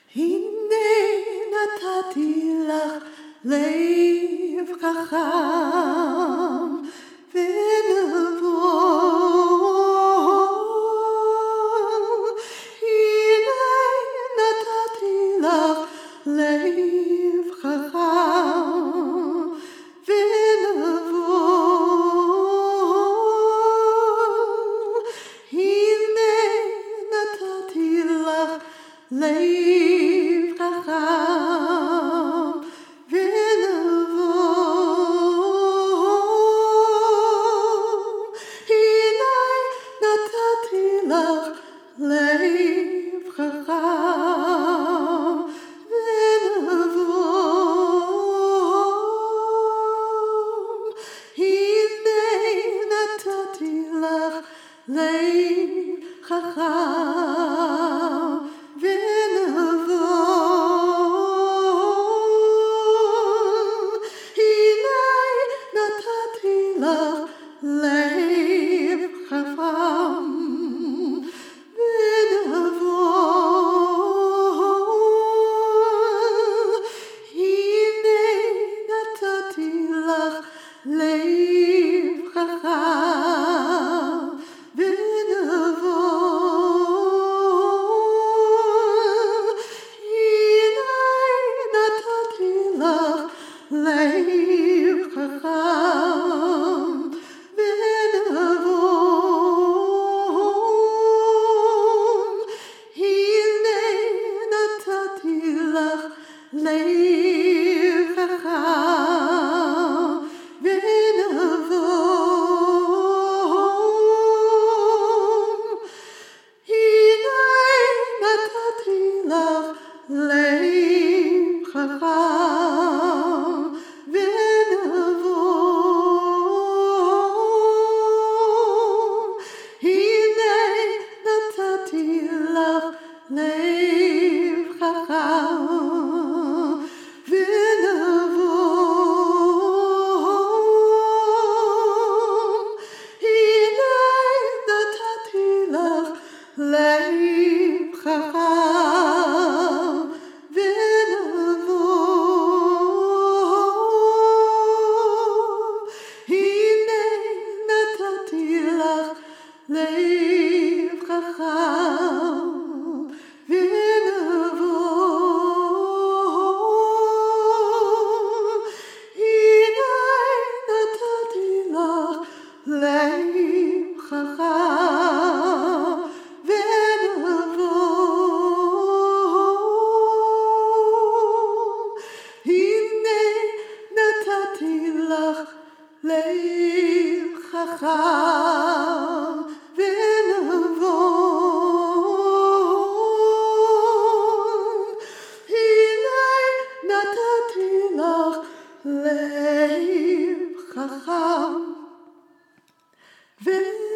הנה נתתי לך לב חכם ונבון. הנה נתתי לך לב חכם ונבון. הנה נתתי לך לב חכם ונבון. הנה נתתי לך לב חכם ונבון. הנה נתתי לך לב חכם ונבון. הנה נתתי לך לב חכם ונבון. הנה נתתי לך לב חכם ונבון. הנה נתתי לך לב חכם ונבון. הנה נתתי לך לב חכם ונבון. הנה נתתי לך לב חכם ונבון. הנה נתתי לך לב חכם ונבון. הנה נתתי לך לב חכם ונבון. הנה נתתי לך לב חכם ונבון. הנה נתתי לך לב חכם ונבון. הנה נתתי לך לב חכם ונבון. הנה נתתי לך לב חכם ונבון.